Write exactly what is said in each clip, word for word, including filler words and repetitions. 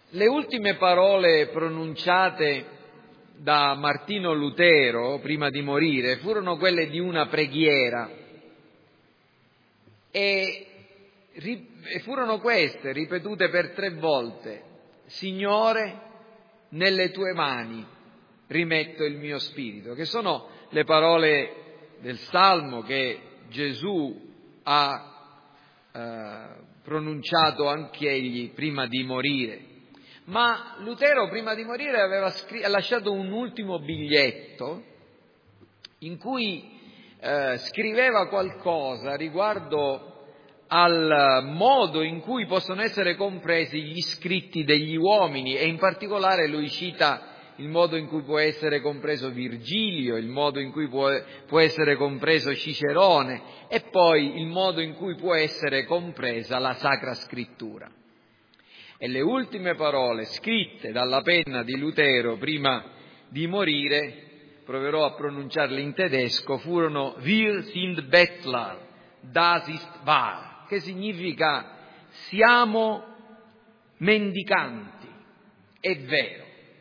Le ultime parole pronunciate da Martino Lutero prima di morire furono quelle di una preghiera e, e furono queste, ripetute per tre volte: Signore, nelle tue mani rimetto il mio spirito, che sono le parole del Salmo che Gesù ha eh, pronunciato anche egli prima di morire. Ma Lutero prima di morire aveva scr- lasciato un ultimo biglietto in cui eh, scriveva qualcosa riguardo al modo in cui possono essere compresi gli scritti degli uomini, e in particolare lui cita il modo in cui può essere compreso Virgilio, il modo in cui può, può essere compreso Cicerone e poi il modo in cui può essere compresa la Sacra Scrittura. E le ultime parole scritte dalla penna di Lutero prima di morire, proverò a pronunciarle in tedesco, furono Wir sind Bettler, das ist wahr, che significa siamo mendicanti, è vero.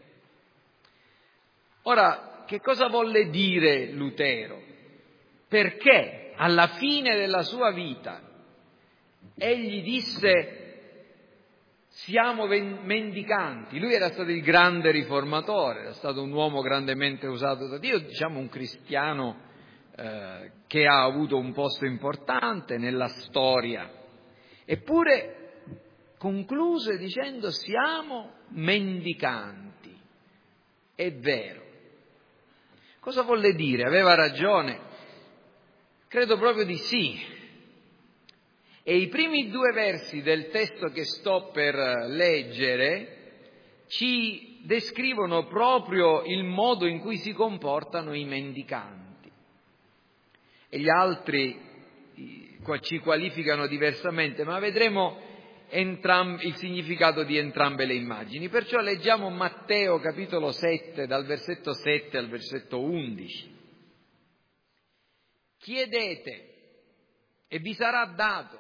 Ora, che cosa volle dire Lutero? Perché alla fine della sua vita egli disse siamo mendicanti? Lui era stato il grande riformatore, era stato un uomo grandemente usato da Dio, diciamo un cristiano eh, che ha avuto un posto importante nella storia. Eppure concluse dicendo siamo mendicanti. È vero. Cosa volle dire? Aveva ragione? Credo proprio di sì. E i primi due versi del testo che sto per leggere ci descrivono proprio il modo in cui si comportano i mendicanti. E gli altri ci qualificano diversamente, ma vedremo entram- il significato di entrambe le immagini. Perciò leggiamo Matteo capitolo sette, dal versetto sette al versetto undici. Chiedete e vi sarà dato.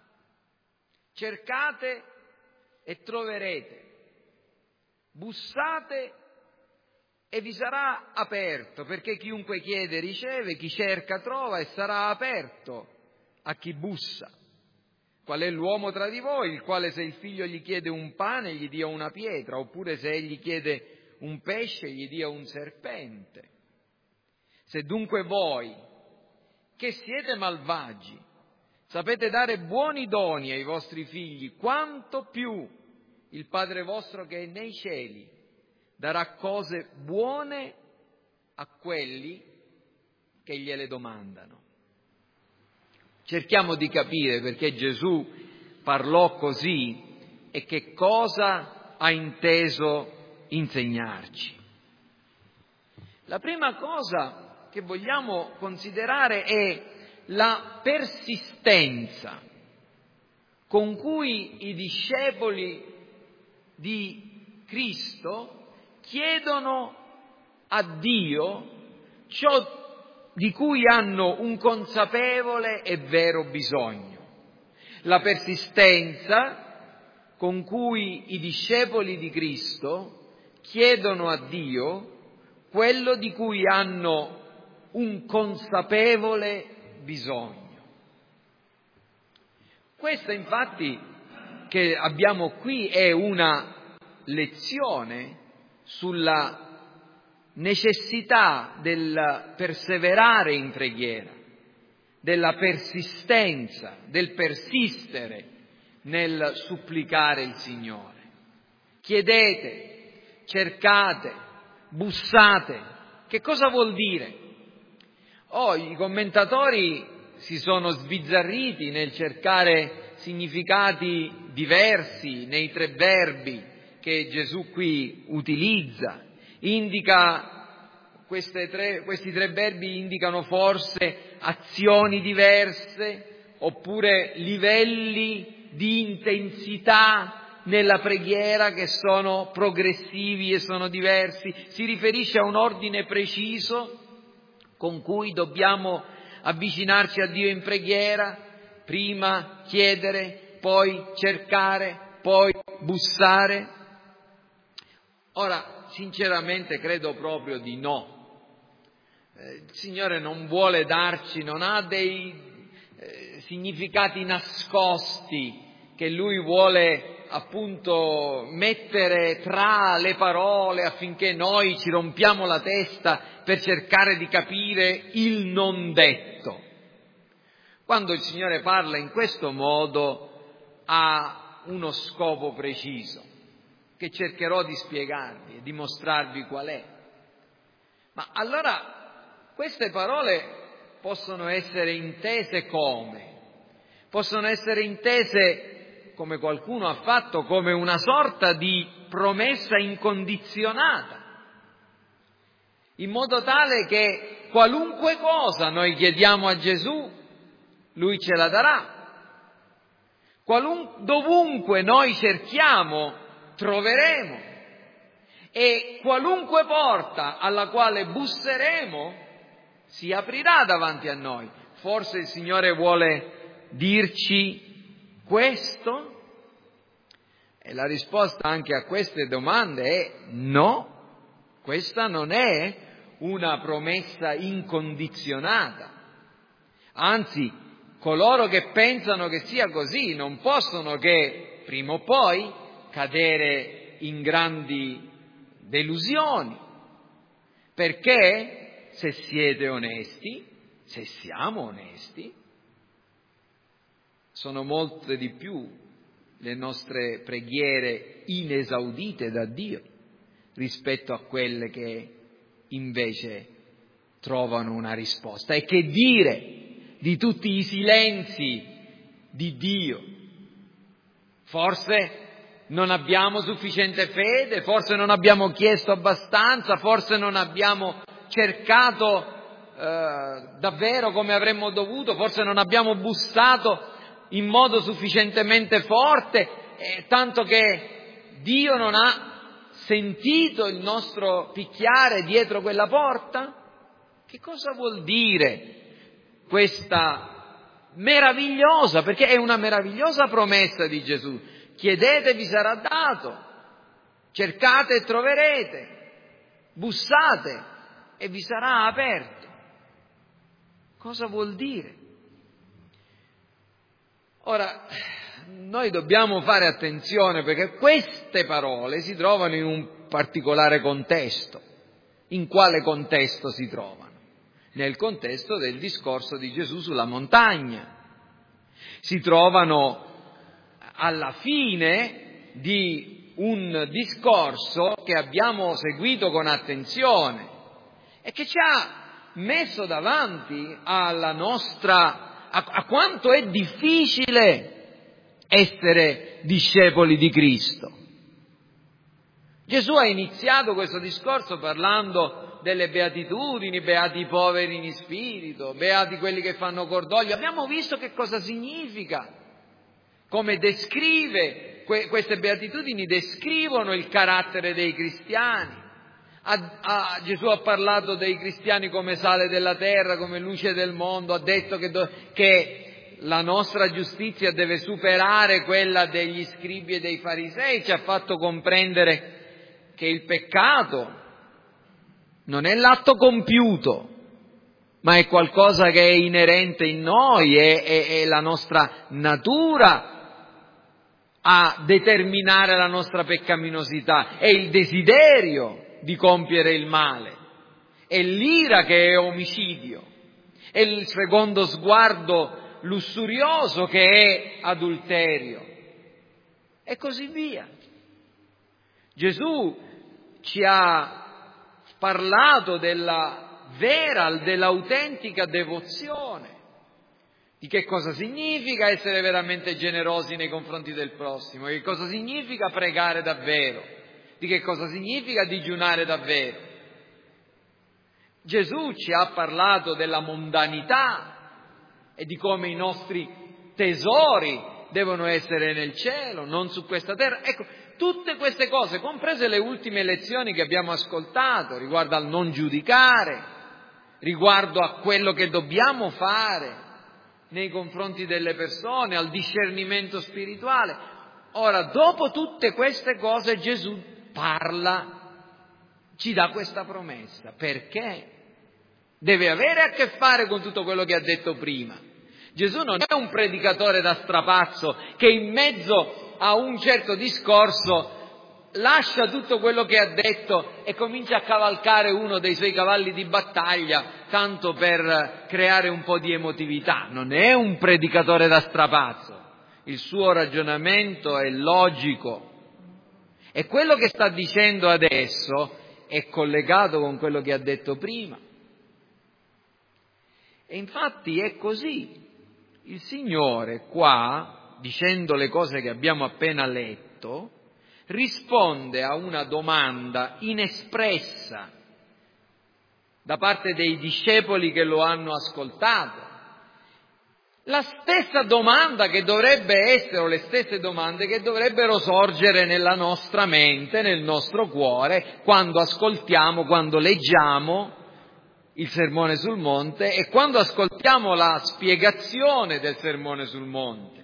Cercate e troverete, bussate e vi sarà aperto, perché chiunque chiede riceve, chi cerca trova e sarà aperto a chi bussa. Qual è l'uomo tra di voi, il quale se il figlio gli chiede un pane gli dia una pietra, oppure se egli chiede un pesce gli dia un serpente? Se dunque voi, che siete malvagi, sapete dare buoni doni ai vostri figli, quanto più il Padre vostro che è nei cieli darà cose buone a quelli che gliele domandano. Cerchiamo di capire perché Gesù parlò così e che cosa ha inteso insegnarci. La prima cosa che vogliamo considerare è la persistenza con cui i discepoli di Cristo chiedono a Dio ciò di cui hanno un consapevole e vero bisogno. La persistenza con cui i discepoli di Cristo chiedono a Dio quello di cui hanno un consapevole bisogno. Questa infatti che abbiamo qui è una lezione sulla necessità del perseverare in preghiera, della persistenza, del persistere nel supplicare il Signore. Chiedete, cercate, bussate. Che cosa vuol dire? Oh, i commentatori si sono sbizzarriti nel cercare significati diversi nei tre verbi che Gesù qui utilizza. Indica, queste tre, questi tre verbi indicano forse azioni diverse oppure livelli di intensità nella preghiera che sono progressivi e sono diversi. Si riferisce a un ordine preciso con cui dobbiamo avvicinarci a Dio in preghiera, prima chiedere, poi cercare, poi bussare. Ora, sinceramente credo proprio di no. Eh, il Signore non vuole darci, non ha dei eh, significati nascosti che Lui vuole appunto mettere tra le parole affinché noi ci rompiamo la testa per cercare di capire il non detto. Quando il Signore parla in questo modo ha uno scopo preciso, che cercherò di spiegarvi e di mostrarvi qual è. Ma allora queste parole possono essere intese come? Possono essere intese, come qualcuno ha fatto, come una sorta di promessa incondizionata, in modo tale che qualunque cosa noi chiediamo a Gesù, Lui ce la darà. Qualun- dovunque noi cerchiamo, troveremo, e qualunque porta alla quale busseremo si aprirà davanti a noi. Forse il Signore vuole dirci questo? E la risposta anche a queste domande è no, questa non è una promessa incondizionata. Anzi, coloro che pensano che sia così non possono che, prima o poi, cadere in grandi delusioni, perché se siete onesti, se siamo onesti, sono molte di più le nostre preghiere inesaudite da Dio rispetto a quelle che invece trovano una risposta. E che dire di tutti i silenzi di Dio? Forse non abbiamo sufficiente fede, forse non abbiamo chiesto abbastanza, forse non abbiamo cercato eh, davvero come avremmo dovuto, forse non abbiamo bussato in modo sufficientemente forte, eh, tanto che Dio non ha sentito il nostro picchiare dietro quella porta? Che cosa vuol dire questa meravigliosa, perché è una meravigliosa promessa di Gesù: chiedete vi sarà dato, cercate e troverete, bussate e vi sarà aperto. Cosa vuol dire? Ora, noi dobbiamo fare attenzione perché queste parole si trovano in un particolare contesto. In quale contesto si trovano? Nel contesto del discorso di Gesù sulla montagna. Si trovano alla fine di un discorso che abbiamo seguito con attenzione e che ci ha messo davanti alla nostra, a, a quanto è difficile essere discepoli di Cristo. Gesù ha iniziato questo discorso parlando delle beatitudini, beati i poveri in spirito, beati quelli che fanno cordoglio. Abbiamo visto che cosa significa, come descrive, que- queste beatitudini descrivono il carattere dei cristiani. Ha, ha, Gesù ha parlato dei cristiani come sale della terra, come luce del mondo, ha detto che, do, che la nostra giustizia deve superare quella degli scribi e dei farisei, ci ha fatto comprendere che il peccato non è l'atto compiuto, ma è qualcosa che è inerente in noi, è, è, è la nostra natura a determinare la nostra peccaminosità, è il desiderio di compiere il male, è l'ira che è omicidio, è il secondo sguardo lussurioso che è adulterio, e così via. Gesù ci ha parlato della vera, dell'autentica devozione, di che cosa significa essere veramente generosi nei confronti del prossimo, che cosa significa pregare davvero, di che cosa significa digiunare davvero. Gesù ci ha parlato della mondanità e di come i nostri tesori devono essere nel cielo, non su questa terra. Ecco, tutte queste cose, comprese le ultime lezioni che abbiamo ascoltato, riguardo al non giudicare, riguardo a quello che dobbiamo fare nei confronti delle persone, al discernimento spirituale. Ora, dopo tutte queste cose, Gesù parla ci dà questa promessa. Perché? Deve avere a che fare con tutto quello che ha detto prima. Gesù non è un predicatore da strapazzo che in mezzo a un certo discorso lascia tutto quello che ha detto e comincia a cavalcare uno dei suoi cavalli di battaglia tanto per creare un po' di emotività. Non è un predicatore da strapazzo. Il suo ragionamento è logico e quello che sta dicendo adesso è collegato con quello che ha detto prima. E infatti è così. Il Signore qua, dicendo le cose che abbiamo appena letto, risponde a una domanda inespressa da parte dei discepoli che lo hanno ascoltato. La stessa domanda che dovrebbe essere, o le stesse domande che dovrebbero sorgere nella nostra mente, nel nostro cuore, quando ascoltiamo, quando leggiamo il Sermone sul Monte e quando ascoltiamo la spiegazione del Sermone sul Monte.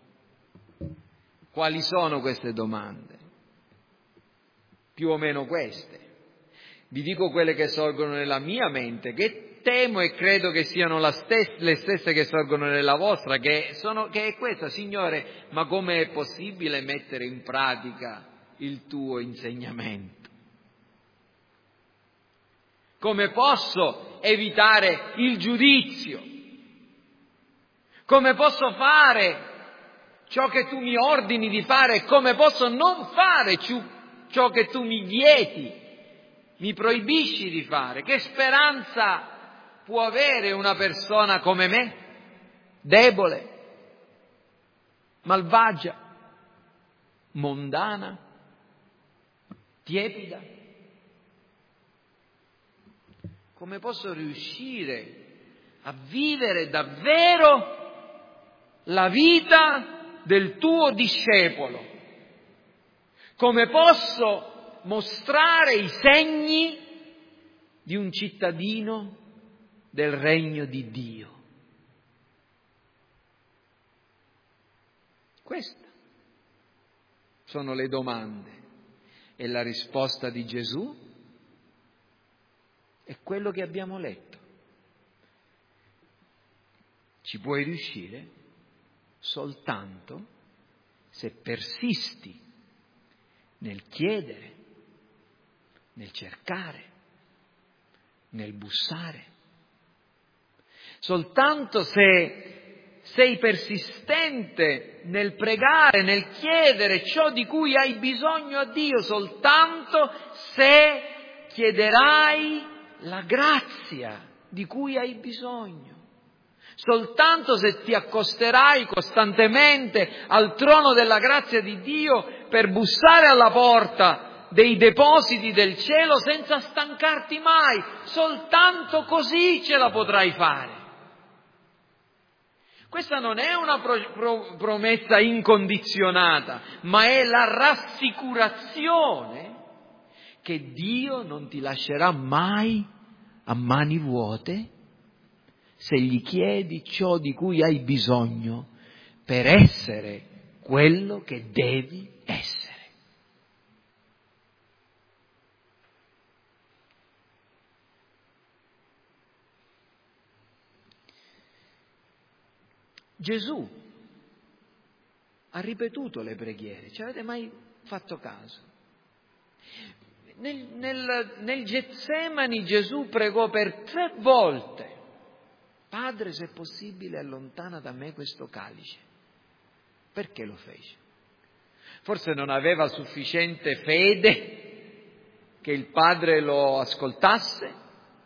Quali sono queste domande? Più o meno queste. Vi dico quelle che sorgono nella mia mente, che temo e credo che siano la stes- le stesse che sorgono nella vostra, che, sono, che è questa: Signore, ma come è possibile mettere in pratica il tuo insegnamento? Come posso evitare il giudizio? Come posso fare ciò che tu mi ordini di fare? Come posso non fare ciò che tu mi vieti, mi proibisci di fare? Che speranza può avere una persona come me, debole, malvagia, mondana, tiepida? Come posso riuscire a vivere davvero la vita del tuo discepolo? Come posso mostrare i segni di un cittadino del regno di Dio? Queste sono le domande e la risposta di Gesù è quello che abbiamo letto. Ci puoi riuscire soltanto se persisti nel chiedere, nel cercare, nel bussare. Soltanto se sei persistente nel pregare, nel chiedere ciò di cui hai bisogno a Dio, soltanto se chiederai la grazia di cui hai bisogno. Soltanto se ti accosterai costantemente al trono della grazia di Dio per bussare alla porta dei depositi del cielo senza stancarti mai, soltanto così ce la potrai fare. Questa non è una pro- pro- promessa incondizionata, ma è la rassicurazione che Dio non ti lascerà mai a mani vuote se gli chiedi ciò di cui hai bisogno per essere quello che devi essere. Gesù ha ripetuto le preghiere, ci avete mai fatto caso? Nel, nel, nel Getsemani Gesù pregò per tre volte: Padre, se è possibile, allontana da me questo calice. Perché lo fece? Forse non aveva sufficiente fede che il Padre lo ascoltasse?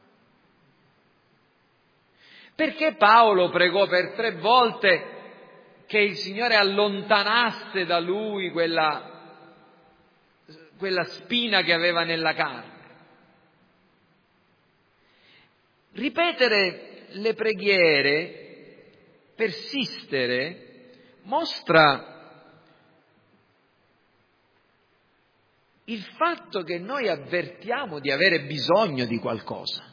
Perché Paolo pregò per tre volte che il Signore allontanasse da lui quella, quella spina che aveva nella carne? Ripetere le preghiere, persistere, mostra il fatto che noi avvertiamo di avere bisogno di qualcosa.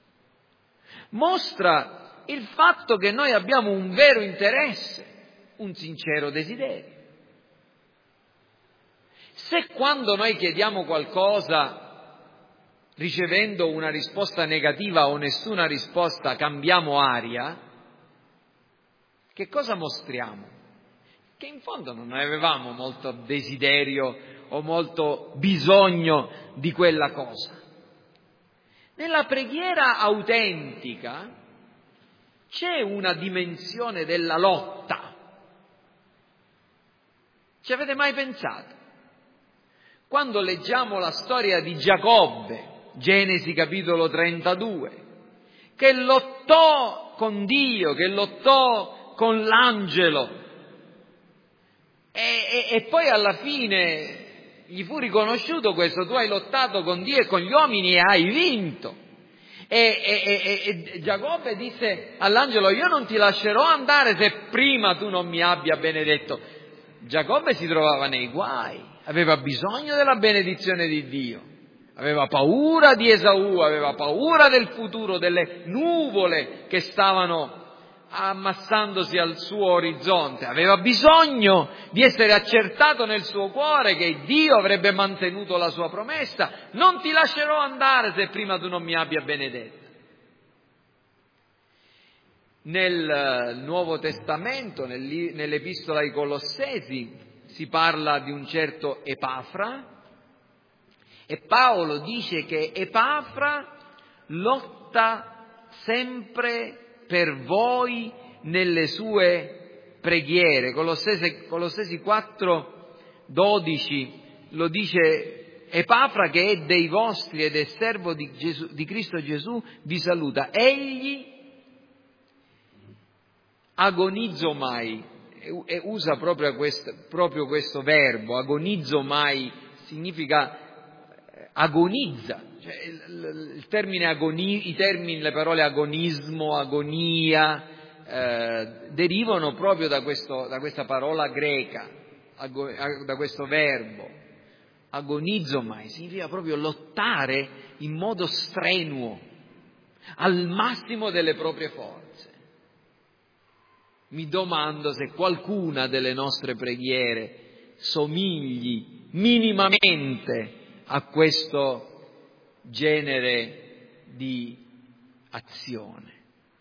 Mostra il fatto che noi abbiamo un vero interesse, un sincero desiderio. Se quando noi chiediamo qualcosa ricevendo una risposta negativa o nessuna risposta, cambiamo aria, che cosa mostriamo? Che in fondo non avevamo molto desiderio o molto bisogno di quella cosa. Nella preghiera autentica c'è una dimensione della lotta. Ci avete mai pensato? Quando leggiamo la storia di Giacobbe, Genesi capitolo trentadue, che lottò con Dio, che lottò con l'angelo e, e, e poi alla fine gli fu riconosciuto questo: tu hai lottato con Dio e con gli uomini e hai vinto. E, e, e, e Giacobbe disse all'angelo: io non ti lascerò andare se prima tu non mi abbia benedetto. Giacobbe si trovava nei guai, aveva bisogno della benedizione di Dio, aveva paura di Esaù, aveva paura del futuro, delle nuvole che stavano ammassandosi al suo orizzonte, aveva bisogno di essere accertato nel suo cuore che Dio avrebbe mantenuto la sua promessa: non ti lascerò andare se prima tu non mi abbia benedetto. Nel Nuovo Testamento, nell'Epistola ai Colossesi, si parla di un certo Epafra, e Paolo dice che Epafra lotta sempre per voi nelle sue preghiere. Colossesi, Colossesi quattro dodici lo dice: Epafra, che è dei vostri ed è servo di, Gesù, di Cristo Gesù, vi saluta. Egli agonizzo mai, e usa proprio questo, proprio questo verbo, agonizzo mai, significa agonizza, cioè il, il termine agoni, i termini, le parole agonismo, agonia, eh, derivano proprio da, questo, da questa parola greca, ago, da questo verbo. Agonizzo mai, significa proprio lottare in modo strenuo, al massimo delle proprie forze. Mi domando se qualcuna delle nostre preghiere somigli minimamente a questo genere di azione.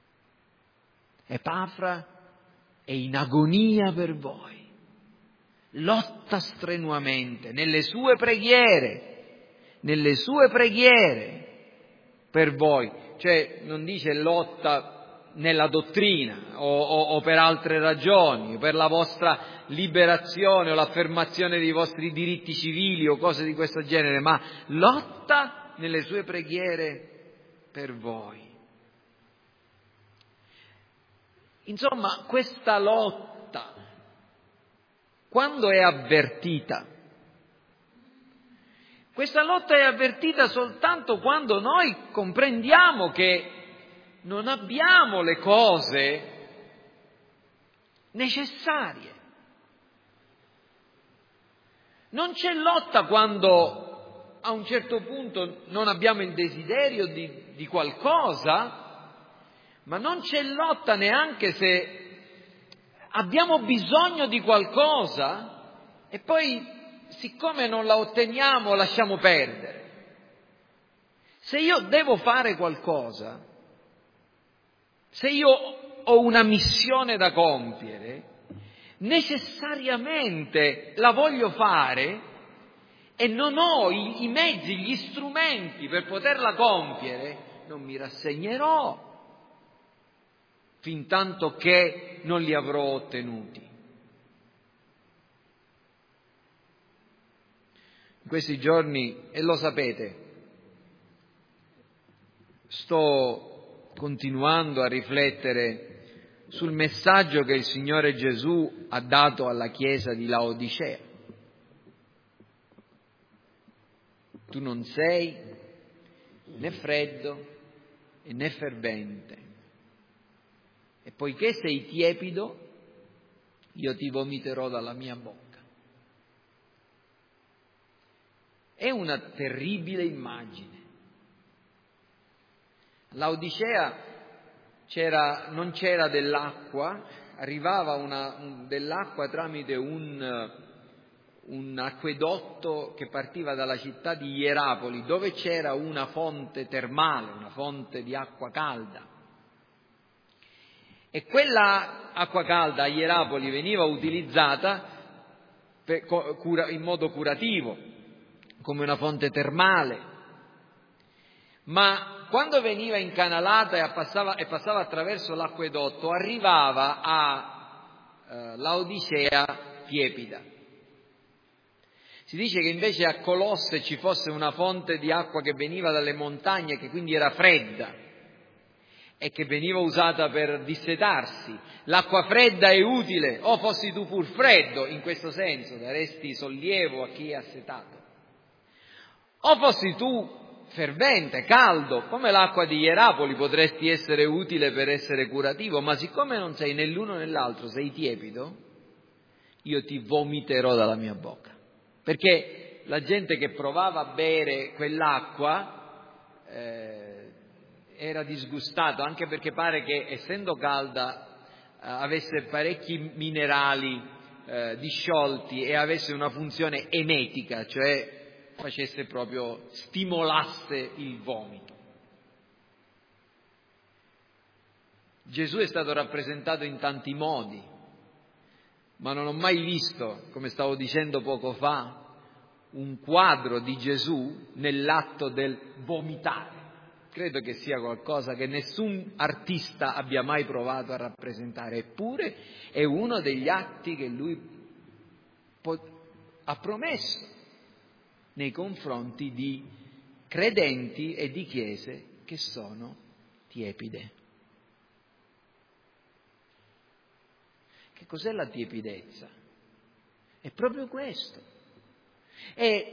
Epafra è in agonia per voi, lotta strenuamente nelle sue preghiere, nelle sue preghiere per voi, cioè non dice lotta nella dottrina o, o, o per altre ragioni, per la vostra liberazione o l'affermazione dei vostri diritti civili o cose di questo genere, ma lotta nelle sue preghiere per voi. Insomma, questa lotta, quando è avvertita? Questa lotta è avvertita soltanto quando noi comprendiamo che non abbiamo le cose necessarie. Non c'è lotta quando a un certo punto non abbiamo il desiderio di, di qualcosa, ma non c'è lotta neanche se abbiamo bisogno di qualcosa e poi, siccome non la otteniamo, lasciamo perdere. Se io devo fare qualcosa, se io ho una missione da compiere, necessariamente la voglio fare e non ho i, i mezzi, gli strumenti per poterla compiere, non mi rassegnerò fin tanto che non li avrò ottenuti. In questi giorni, e lo sapete, sto continuando a riflettere sul messaggio che il Signore Gesù ha dato alla Chiesa di Laodicea. Tu non sei né freddo né fervente, e poiché sei tiepido, io ti vomiterò dalla mia bocca. È una terribile immagine. Laodicea c'era, non c'era dell'acqua, arrivava una, un, dell'acqua tramite un, un acquedotto che partiva dalla città di Ierapoli, dove c'era una fonte termale, una fonte di acqua calda. E quella acqua calda a Ierapoli veniva utilizzata per, cura, in modo curativo, come una fonte termale. Ma quando veniva incanalata e passava, e passava attraverso l'acquedotto, arrivava a eh, Laodicea tiepida. Si dice che invece a Colosse ci fosse una fonte di acqua che veniva dalle montagne, che quindi era fredda e che veniva usata per dissetarsi. L'acqua fredda è utile, o fossi tu pur freddo, in questo senso, daresti sollievo a chi è assetato. O fossi tu fervente, caldo, come l'acqua di Ierapoli, potresti essere utile per essere curativo, ma siccome non sei né l'uno né l'altro, sei tiepido, io ti vomiterò dalla mia bocca. Perché la gente che provava a bere quell'acqua eh, era disgustato, anche perché pare che, essendo calda, eh, avesse parecchi minerali eh, disciolti e avesse una funzione emetica, cioè facesse proprio, stimolasse il vomito. Gesù è stato rappresentato in tanti modi, ma non ho mai visto, come stavo dicendo poco fa, un quadro di Gesù nell'atto del vomitare. Credo che sia qualcosa che nessun artista abbia mai provato a rappresentare, eppure è uno degli atti che lui ha promesso nei confronti di credenti e di chiese che sono tiepide. Che cos'è la tiepidezza? È proprio questo. È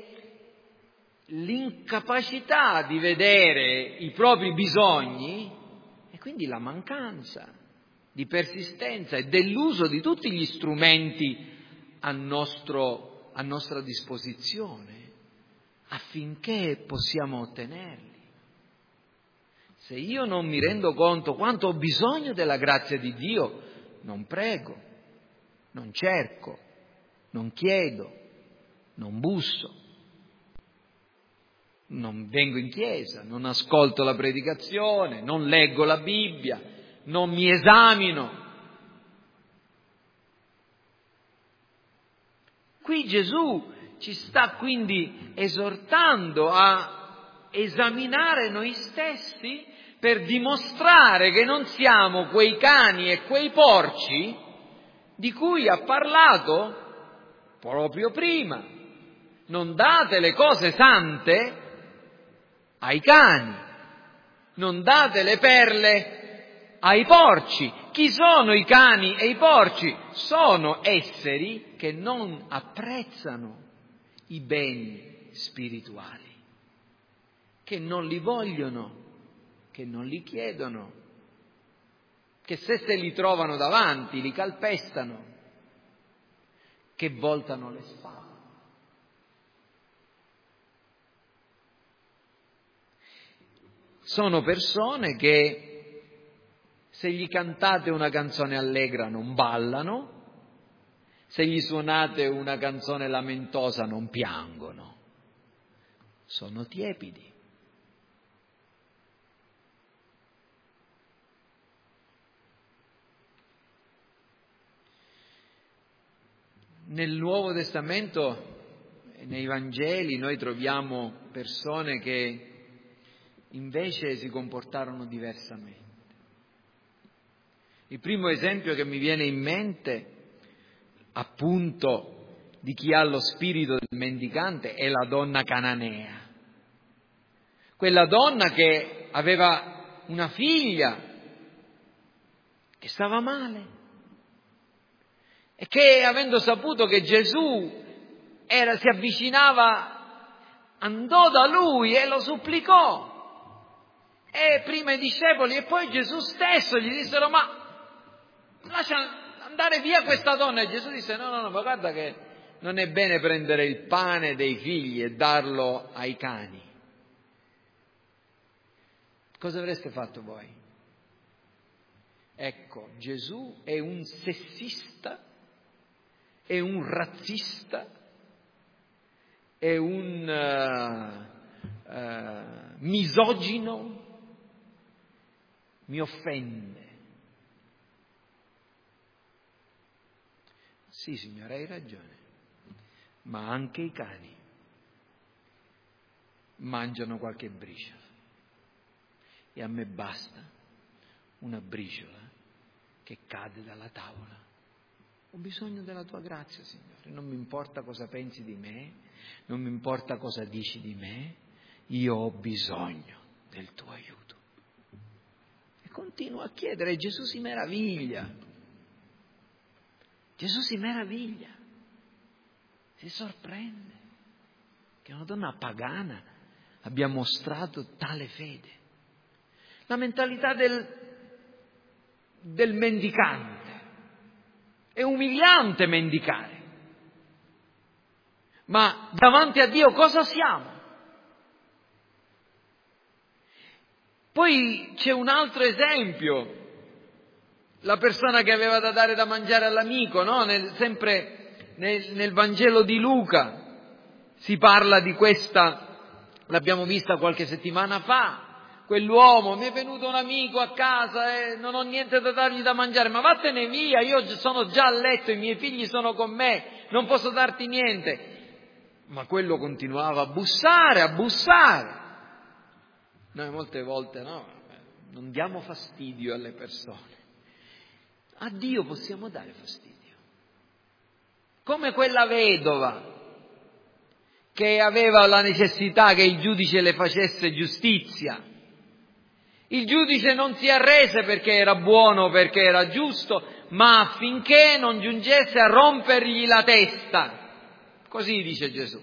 l'incapacità di vedere i propri bisogni e quindi la mancanza di persistenza e dell'uso di tutti gli strumenti a, nostro, a nostra disposizione affinché possiamo ottenerli. Se io non mi rendo conto quanto ho bisogno della grazia di Dio, non prego, non cerco, non chiedo, non busso, non vengo in chiesa, non ascolto la predicazione, non leggo la Bibbia, non mi esamino. Qui Gesù ci sta quindi esortando a esaminare noi stessi per dimostrare che non siamo quei cani e quei porci di cui ha parlato proprio prima. Non date le cose sante ai cani, non date le perle ai porci. Chi sono i cani e i porci? Sono esseri che non apprezzano i beni spirituali, che non li vogliono, che non li chiedono, che se se li trovano davanti li calpestano, che voltano le spalle. Sono persone che se gli cantate una canzone allegra non ballano, se gli suonate una canzone lamentosa non piangono, sono tiepidi. Nel Nuovo Testamento, nei Vangeli, noi troviamo persone che invece si comportarono diversamente. Il primo esempio che mi viene in mente, appunto, di chi ha lo spirito del mendicante è la donna cananea. Quella donna che aveva una figlia che stava male e che, avendo saputo che Gesù era, si avvicinava, andò da lui e lo supplicò. E prima i discepoli e poi Gesù stesso gli dissero: ma lascia andare via questa donna. E Gesù disse: no, no, no, ma guarda che non è bene prendere il pane dei figli e darlo ai cani. Cosa avreste fatto voi? Ecco, Gesù è un sessista, è un razzista è un uh, uh, misogino mi offende. Sì, signore, hai ragione, ma anche i cani mangiano qualche briciola e a me basta una briciola che cade dalla tavola. Ho bisogno della tua grazia, Signore, non mi importa cosa pensi di me, non mi importa cosa dici di me, io ho bisogno del tuo aiuto. E continuo a chiedere, Gesù si meraviglia, Gesù si meraviglia, si sorprende che una donna pagana abbia mostrato tale fede. La mentalità del, del mendicante. È umiliante mendicare. Ma davanti a Dio cosa siamo? Poi c'è un altro esempio. La persona che aveva da dare da mangiare all'amico, no? Nel, sempre nel, nel Vangelo di Luca si parla di questa, l'abbiamo vista qualche settimana fa. Quell'uomo, mi è venuto un amico a casa e non ho niente da dargli da mangiare, ma vattene via, io sono già a letto, i miei figli sono con me, non posso darti niente. Ma quello continuava a bussare, a bussare. Noi molte volte no, non diamo fastidio alle persone. A Dio possiamo dare fastidio. Come quella vedova che aveva la necessità che il giudice le facesse giustizia. Il giudice non si arrese perché era buono, perché era giusto, ma affinché non giungesse a rompergli la testa. Così dice Gesù.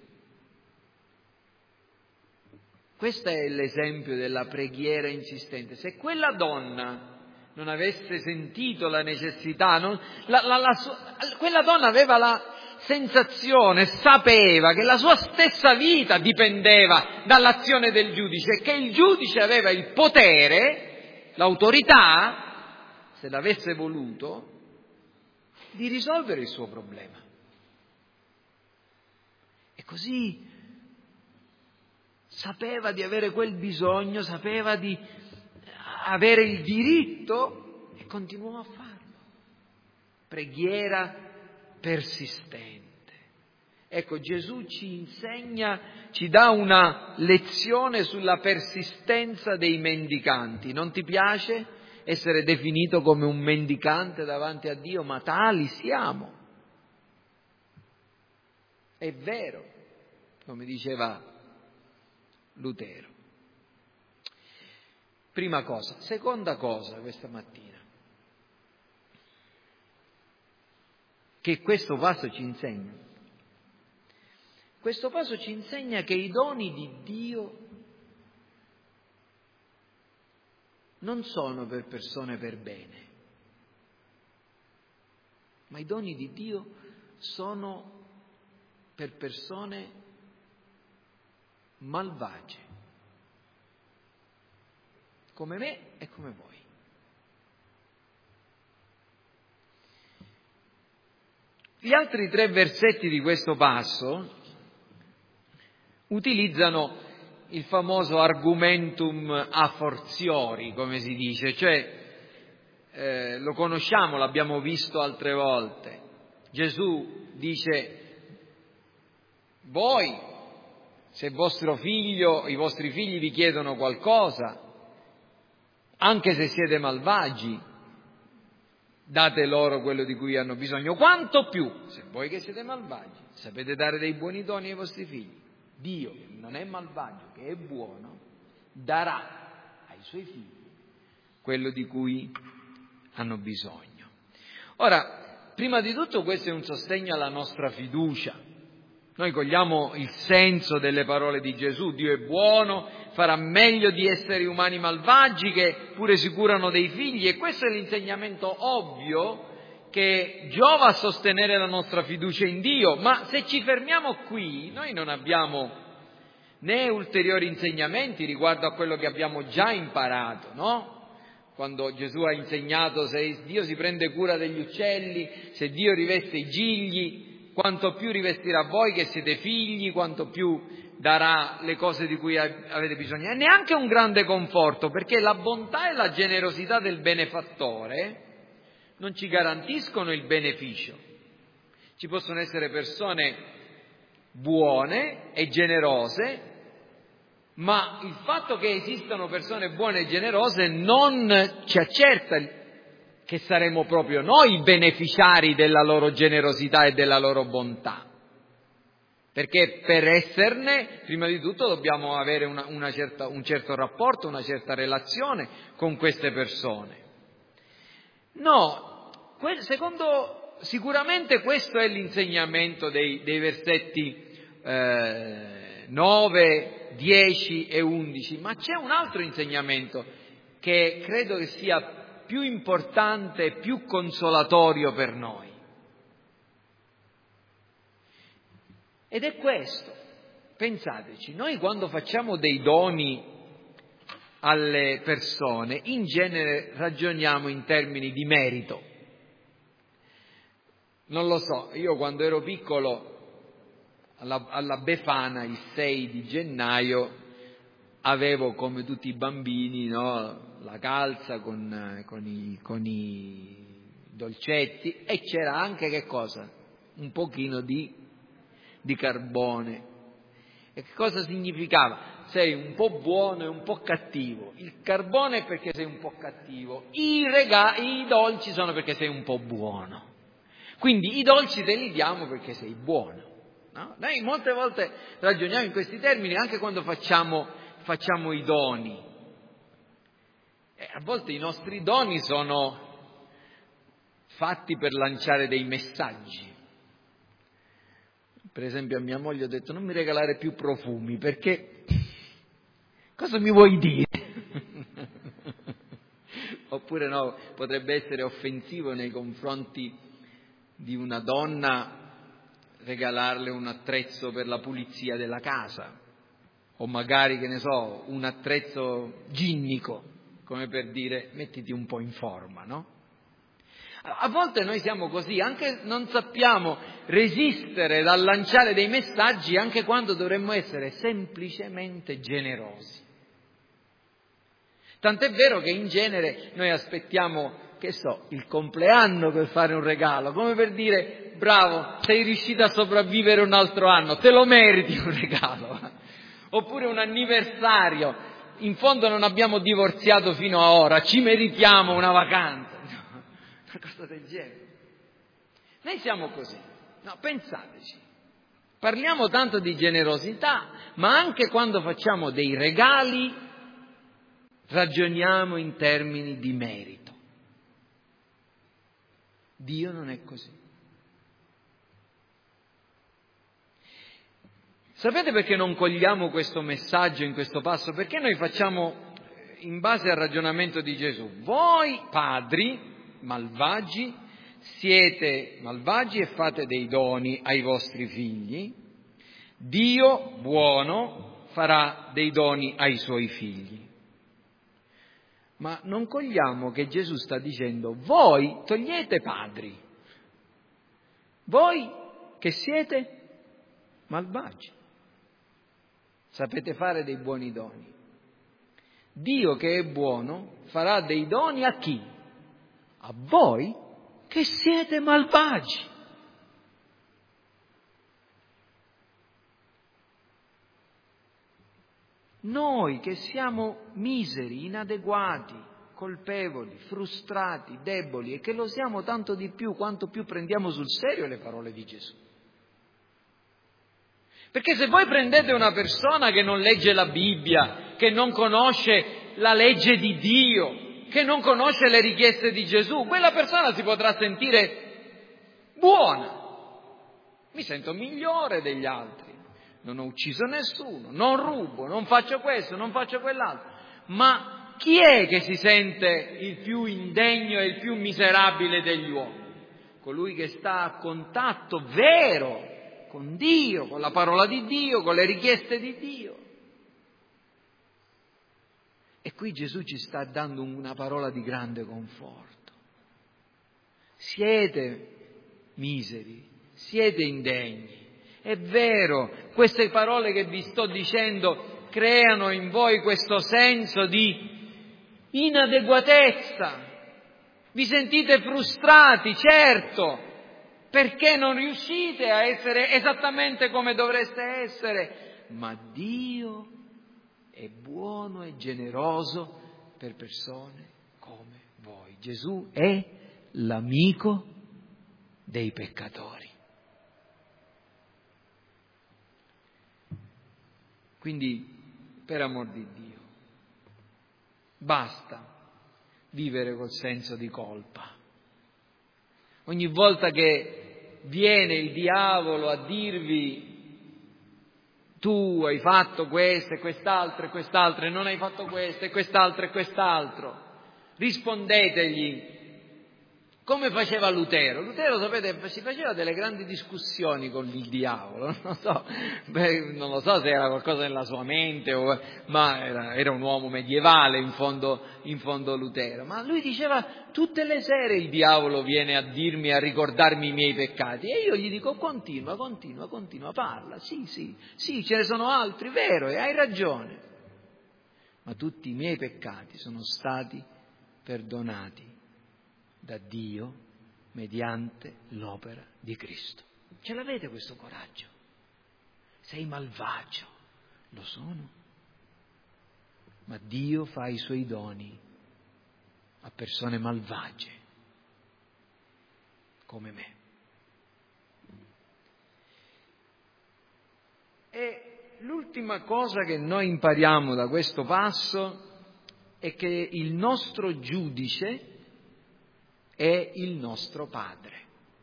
Questo è l'esempio della preghiera insistente. Se quella donna non avesse sentito la necessità, non, la, la, la, quella donna aveva la sensazione, sapeva che la sua stessa vita dipendeva dall'azione del giudice e che il giudice aveva il potere, l'autorità, se l'avesse voluto, di risolvere il suo problema. E così sapeva di avere quel bisogno, sapeva di avere il diritto e continuò a farlo. Preghiera persistente. Ecco, Gesù ci insegna, ci dà una lezione sulla persistenza dei mendicanti. Non ti piace essere definito come un mendicante davanti a Dio, ma tali siamo. È vero, come diceva Lutero. Prima cosa. Seconda cosa questa mattina, che questo passo ci insegna. Questo passo ci insegna che i doni di Dio non sono per persone per bene, ma i doni di Dio sono per persone malvagie, come me e come voi. Gli altri tre versetti di questo passo utilizzano il famoso argumentum a fortiori, come si dice, cioè eh, lo conosciamo, l'abbiamo visto altre volte. Gesù dice: voi, se vostro figlio, i vostri figli vi chiedono qualcosa, anche se siete malvagi, date loro quello di cui hanno bisogno. Quanto più, se voi che siete malvagi sapete dare dei buoni doni ai vostri figli, Dio, che non è malvagio, che è buono, darà ai suoi figli quello di cui hanno bisogno. Ora, prima di tutto questo è un sostegno alla nostra fiducia. Noi cogliamo il senso delle parole di Gesù: Dio è buono, farà meglio di esseri umani malvagi che pure si curano dei figli, e questo è l'insegnamento ovvio che giova a sostenere la nostra fiducia in Dio. Ma se ci fermiamo qui, noi non abbiamo né ulteriori insegnamenti riguardo a quello che abbiamo già imparato, no? Quando Gesù ha insegnato se Dio si prende cura degli uccelli, se Dio riveste i gigli, quanto più rivestirà voi che siete figli, quanto più darà le cose di cui avete bisogno. E neanche un grande conforto, perché la bontà e la generosità del benefattore non ci garantiscono il beneficio. Ci possono essere persone buone e generose, ma il fatto che esistano persone buone e generose non ci accerta che saremo proprio noi i beneficiari della loro generosità e della loro bontà. Perché per esserne, prima di tutto, dobbiamo avere una, una certa, un certo rapporto, una certa relazione con queste persone. No, quel, secondo, sicuramente questo è l'insegnamento dei, dei versetti eh, nove, dieci e undici, ma c'è un altro insegnamento che credo che sia più importante e più consolatorio per noi. Ed è questo. Pensateci, noi quando facciamo dei doni alle persone, in genere ragioniamo in termini di merito. Non lo so, io quando ero piccolo, alla, alla Befana, il sei di gennaio, avevo come tutti i bambini, no, la calza con, con, i, con i dolcetti, e c'era anche che cosa? Un pochino di, di carbone. E che cosa significava? Sei un po' buono e un po' cattivo. Il carbone è perché sei un po' cattivo, i, rega- i dolci sono perché sei un po' buono. Quindi i dolci te li diamo perché sei buono. No? Noi molte volte ragioniamo in questi termini anche quando facciamo, facciamo i doni. E a volte i nostri doni sono fatti per lanciare dei messaggi. Per esempio a mia moglie ho detto: non mi regalare più profumi, perché cosa mi vuoi dire? Oppure no, potrebbe essere offensivo nei confronti di una donna regalarle un attrezzo per la pulizia della casa, o magari, che ne so, un attrezzo ginnico, come per dire mettiti un po' in forma, no? A volte noi siamo così, anche non sappiamo resistere dal lanciare dei messaggi anche quando dovremmo essere semplicemente generosi. Tant'è vero che in genere noi aspettiamo, che so, il compleanno per fare un regalo, come per dire: bravo, sei riuscito a sopravvivere un altro anno, te lo meriti un regalo. Oppure un anniversario, in fondo non abbiamo divorziato fino ad ora, ci meritiamo una vacanza. Una cosa del genere. Noi siamo così. No, pensateci. Parliamo tanto di generosità, ma anche quando facciamo dei regali ragioniamo in termini di merito. Dio non è così. Sapete perché non cogliamo questo messaggio in questo passo? Perché noi facciamo in base al ragionamento di Gesù: voi padri malvagi siete malvagi e fate dei doni ai vostri figli, Dio buono farà dei doni ai suoi figli. Ma non cogliamo che Gesù sta dicendo: voi togliete padri, voi che siete malvagi, sapete fare dei buoni doni. Dio che è buono farà dei doni a chi? A voi che siete malvagi. Noi che siamo miseri, inadeguati, colpevoli, frustrati, deboli, e che lo siamo tanto di più quanto più prendiamo sul serio le parole di Gesù. Perché se voi prendete una persona che non legge la Bibbia, che non conosce la legge di Dio, che non conosce le richieste di Gesù, quella persona si potrà sentire buona. Mi sento migliore degli altri, non ho ucciso nessuno, non rubo, non faccio questo, non faccio quell'altro. Ma chi è che si sente il più indegno e il più miserabile degli uomini? Colui che sta a contatto vero con Dio, con la parola di Dio, con le richieste di Dio. E qui Gesù ci sta dando una parola di grande conforto. Siete miseri, siete indegni. È vero, queste parole che vi sto dicendo creano in voi questo senso di inadeguatezza. Vi sentite frustrati, certo, perché non riuscite a essere esattamente come dovreste essere, ma Dio è buono e generoso per persone come voi. Gesù è l'amico dei peccatori. Quindi, per amor di Dio, basta vivere col senso di colpa. Ogni volta che viene il diavolo a dirvi tu hai fatto questo e quest'altro e quest'altro e non hai fatto questo e quest'altro e quest'altro, rispondetegli come faceva Lutero. Lutero, sapete, si faceva delle grandi discussioni con il diavolo, non so, beh, non lo so se era qualcosa nella sua mente, o, ma era, era un uomo medievale in fondo, in fondo Lutero. Ma lui diceva, tutte le sere il diavolo viene a dirmi, a ricordarmi i miei peccati, e io gli dico, continua, continua, continua, parla, sì, sì, sì, ce ne sono altri, vero, e hai ragione. Ma tutti i miei peccati sono stati perdonati da Dio mediante l'opera di Cristo. Ce l'avete questo coraggio? Sei malvagio, lo sono, ma Dio fa i suoi doni a persone malvagie come me. E l'ultima cosa che noi impariamo da questo passo è che il nostro giudice è il nostro Padre.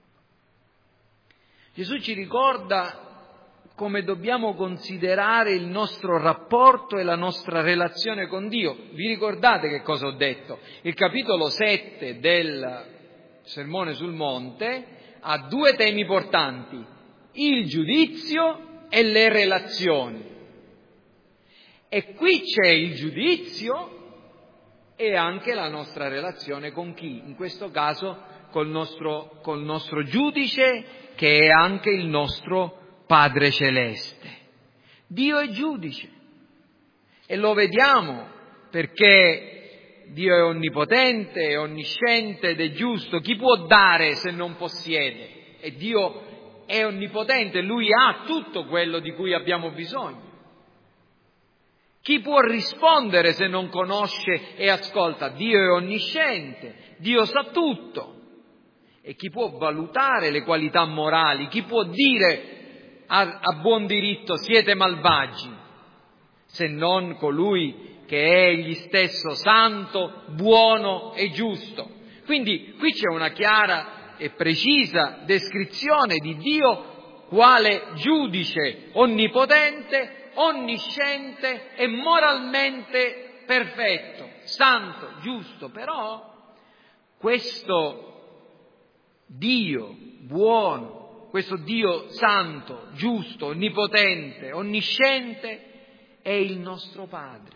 Gesù ci ricorda come dobbiamo considerare il nostro rapporto e la nostra relazione con Dio. Vi ricordate che cosa ho detto? Il capitolo sette del Sermone sul Monte ha due temi portanti: il giudizio e le relazioni. E qui c'è il giudizio e anche la nostra relazione con chi? In questo caso col nostro, col nostro giudice, che è anche il nostro Padre Celeste. Dio è giudice e lo vediamo perché Dio è onnipotente, è onnisciente ed è giusto. Chi può dare se non possiede? E Dio è onnipotente, Lui ha tutto quello di cui abbiamo bisogno. Chi può rispondere se non conosce e ascolta? Dio è onnisciente, Dio sa tutto. E chi può valutare le qualità morali? Chi può dire a, a buon diritto siete malvagi? Se non colui che è egli stesso santo, buono e giusto. Quindi qui c'è una chiara e precisa descrizione di Dio quale giudice onnipotente, onnisciente e moralmente perfetto, santo, giusto. Però questo Dio buono, questo Dio santo, giusto, onnipotente, onnisciente è il nostro Padre.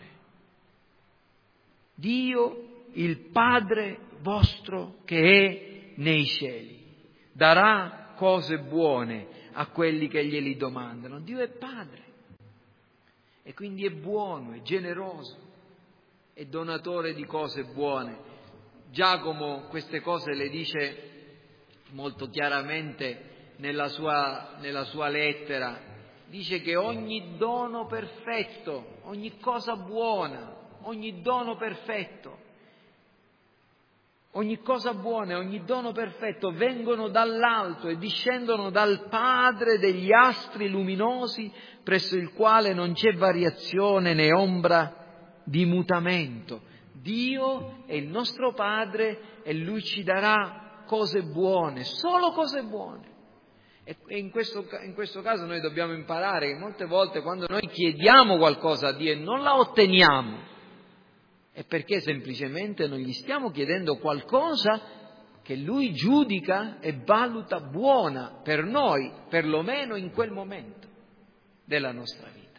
Dio, il Padre vostro che è nei cieli, darà cose buone a quelli che glieli domandano. Dio è Padre. E quindi è buono, è generoso, è donatore di cose buone. Giacomo queste cose le dice molto chiaramente nella sua, nella sua lettera. Dice che ogni dono perfetto, ogni cosa buona, ogni dono perfetto, ogni cosa buona e ogni dono perfetto vengono dall'alto e discendono dal Padre degli astri luminosi, presso il quale non c'è variazione né ombra di mutamento. Dio è il nostro Padre e Lui ci darà cose buone, solo cose buone. E in questo, in questo caso noi dobbiamo imparare che molte volte quando noi chiediamo qualcosa a Dio e non la otteniamo, è perché semplicemente non gli stiamo chiedendo qualcosa che Lui giudica e valuta buona per noi, perlomeno in quel momento della nostra vita.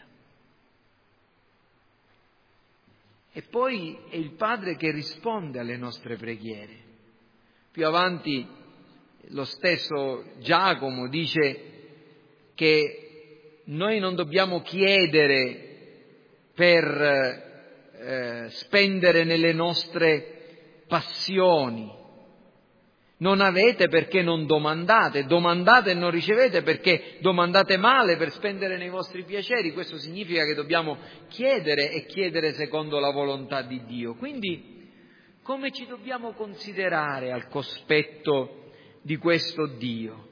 E poi è il Padre che risponde alle nostre preghiere. Più avanti lo stesso Giacomo dice che noi non dobbiamo chiedere per eh, spendere nelle nostre passioni. Non avete perché non domandate, domandate e non ricevete perché domandate male per spendere nei vostri piaceri. Questo significa che dobbiamo chiedere e chiedere secondo la volontà di Dio. Quindi come ci dobbiamo considerare al cospetto di questo Dio?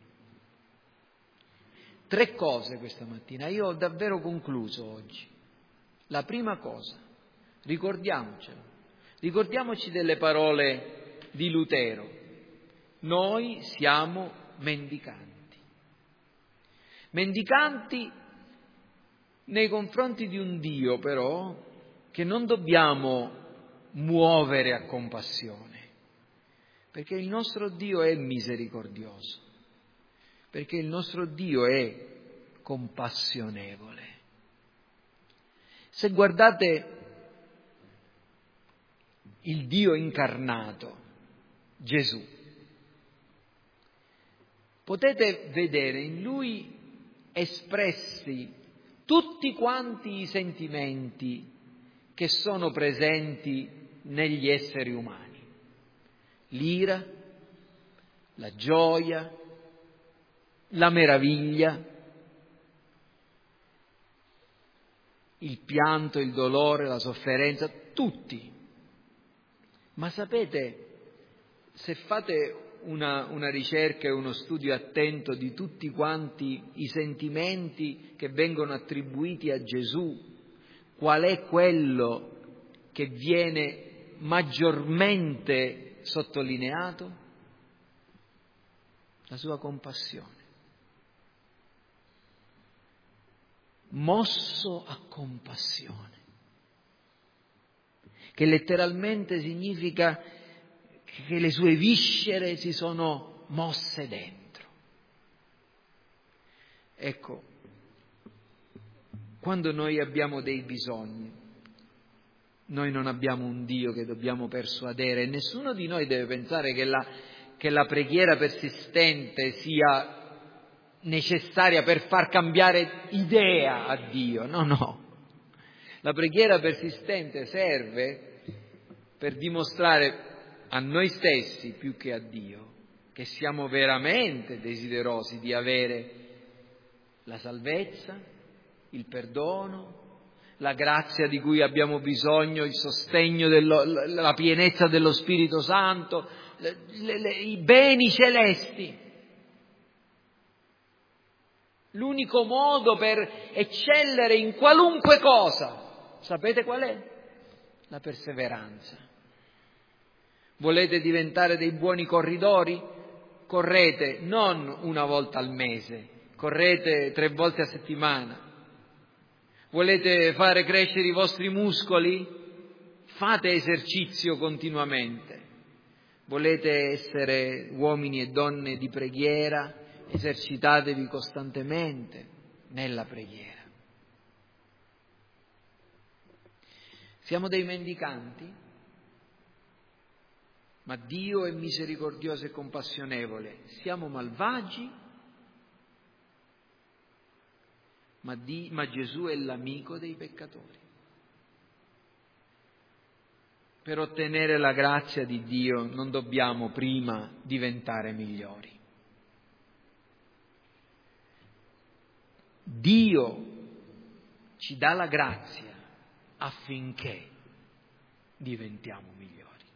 Tre cose questa mattina, io ho davvero concluso oggi. La prima cosa, ricordiamocelo, ricordiamoci delle parole di Lutero. Noi siamo mendicanti. Mendicanti nei confronti di un Dio, però, che non dobbiamo muovere a compassione, perché il nostro Dio è misericordioso, perché il nostro Dio è compassionevole. Se guardate il Dio incarnato, Gesù, potete vedere in Lui espressi tutti quanti i sentimenti che sono presenti negli esseri umani. L'ira, la gioia, la meraviglia, il pianto, il dolore, la sofferenza, tutti. Ma sapete, se fate una, una ricerca e uno studio attento di tutti quanti i sentimenti che vengono attribuiti a Gesù, qual è quello che viene maggiormente sottolineato? La sua compassione. Mosso a compassione, che letteralmente significa che le sue viscere si sono mosse dentro. Ecco, quando noi abbiamo dei bisogni, noi non abbiamo un Dio che dobbiamo persuadere, e nessuno di noi deve pensare che la, che la preghiera persistente sia necessaria per far cambiare idea a Dio. No, no. La preghiera persistente serve per dimostrare a noi stessi più che a Dio che siamo veramente desiderosi di avere la salvezza, il perdono, la grazia di cui abbiamo bisogno, il sostegno, dello, la pienezza dello Spirito Santo, le, le, le, i beni celesti. L'unico modo per eccellere in qualunque cosa, sapete qual è? La perseveranza. Volete diventare dei buoni corridori? Correte non una volta al mese, correte tre volte a settimana. Volete fare crescere i vostri muscoli? Fate esercizio continuamente. Volete essere uomini e donne di preghiera? Esercitatevi costantemente nella preghiera. Siamo dei mendicanti, ma Dio è misericordioso e compassionevole. Siamo malvagi, ma, di, ma Gesù è l'amico dei peccatori. Per ottenere la grazia di Dio non dobbiamo prima diventare migliori. Dio ci dà la grazia affinché diventiamo migliori.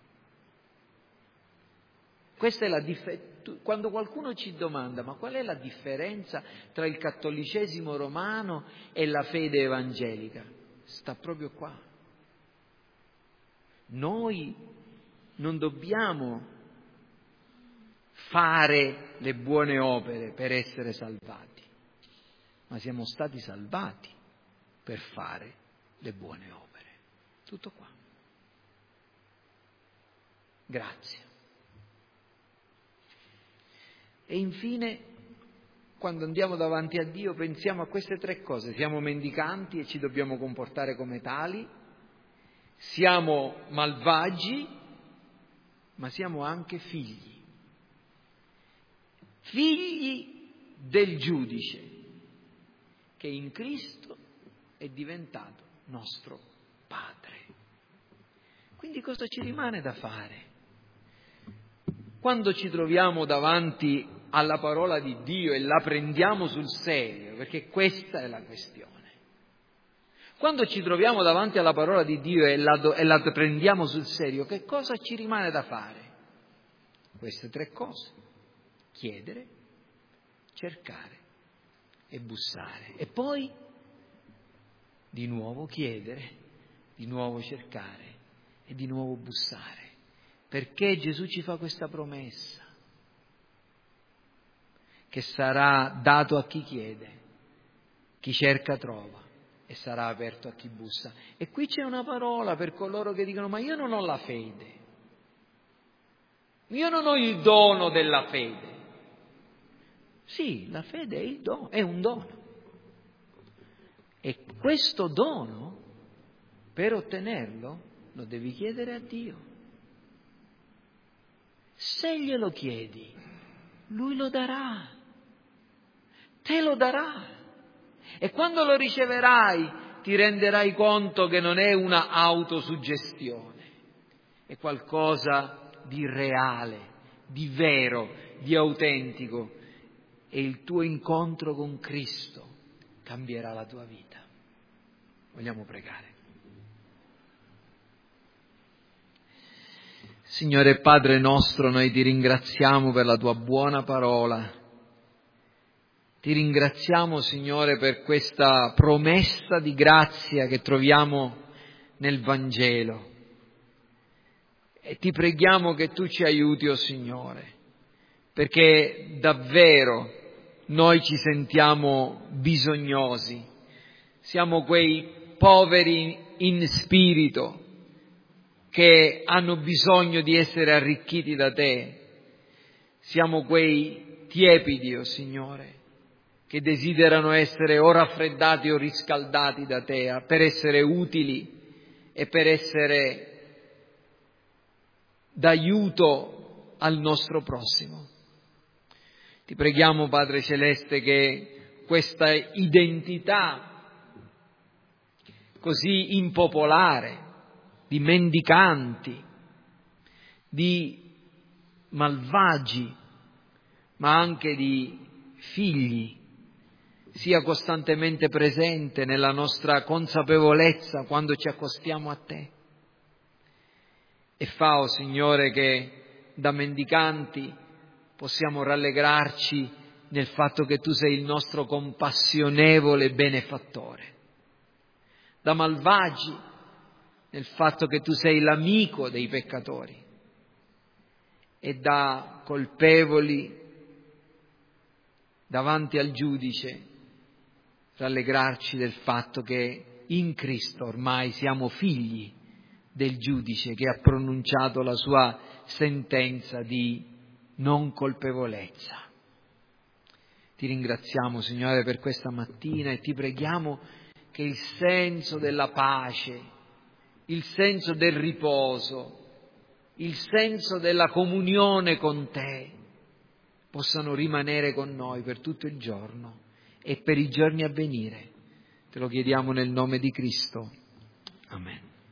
Questa è la differenza. Quando qualcuno ci domanda ma qual è la differenza tra il cattolicesimo romano e la fede evangelica, sta proprio qua. Noi non dobbiamo fare le buone opere per essere salvati, ma siamo stati salvati per fare le buone opere. Tutto qua. Grazie. E infine, quando andiamo davanti a Dio, pensiamo a queste tre cose. Siamo mendicanti e ci dobbiamo comportare come tali, siamo malvagi, ma siamo anche figli. figli del giudice, che in Cristo è diventato nostro Padre. Quindi cosa ci rimane da fare? Quando ci troviamo davanti alla parola di Dio e la prendiamo sul serio, perché questa è la questione. Quando ci troviamo davanti alla parola di Dio e la, e la prendiamo sul serio, che cosa ci rimane da fare? Queste tre cose: chiedere, cercare e bussare. E poi di nuovo chiedere, di nuovo cercare e di nuovo bussare. Perché Gesù ci fa questa promessa? Che sarà dato a chi chiede, chi cerca trova e sarà aperto a chi bussa. E qui c'è una parola per coloro che dicono: ma io non ho la fede, io non ho il dono della fede. Sì, la fede è, il dono, è un dono. E questo dono, per ottenerlo, lo devi chiedere a Dio. Se glielo chiedi, Lui lo darà, te lo darà. E quando lo riceverai, ti renderai conto che non è una autosuggestione, è qualcosa di reale, di vero, di autentico. E il tuo incontro con Cristo cambierà la tua vita. Vogliamo pregare. Signore Padre nostro, noi ti ringraziamo per la tua buona parola. Ti ringraziamo, Signore, per questa promessa di grazia che troviamo nel Vangelo. E ti preghiamo che tu ci aiuti, oh Signore, perché davvero noi ci sentiamo bisognosi. Siamo quei poveri in spirito che hanno bisogno di essere arricchiti da te. Siamo quei tiepidi, oh Signore, che desiderano essere o raffreddati o riscaldati da te, per essere utili e per essere d'aiuto al nostro prossimo. Ti preghiamo, Padre Celeste, che questa identità così impopolare di mendicanti, di malvagi, ma anche di figli, sia costantemente presente nella nostra consapevolezza quando ci accostiamo a te. E fa, oh Signore, che da mendicanti possiamo rallegrarci nel fatto che tu sei il nostro compassionevole benefattore, da malvagi nel fatto che tu sei l'amico dei peccatori, e da colpevoli davanti al giudice rallegrarci del fatto che in Cristo ormai siamo figli del giudice che ha pronunciato la sua sentenza di non colpevolezza. Ti ringraziamo, Signore, per questa mattina e ti preghiamo che il senso della pace, il senso del riposo, il senso della comunione con te possano rimanere con noi per tutto il giorno e per i giorni a venire. Te lo chiediamo nel nome di Cristo. Amen.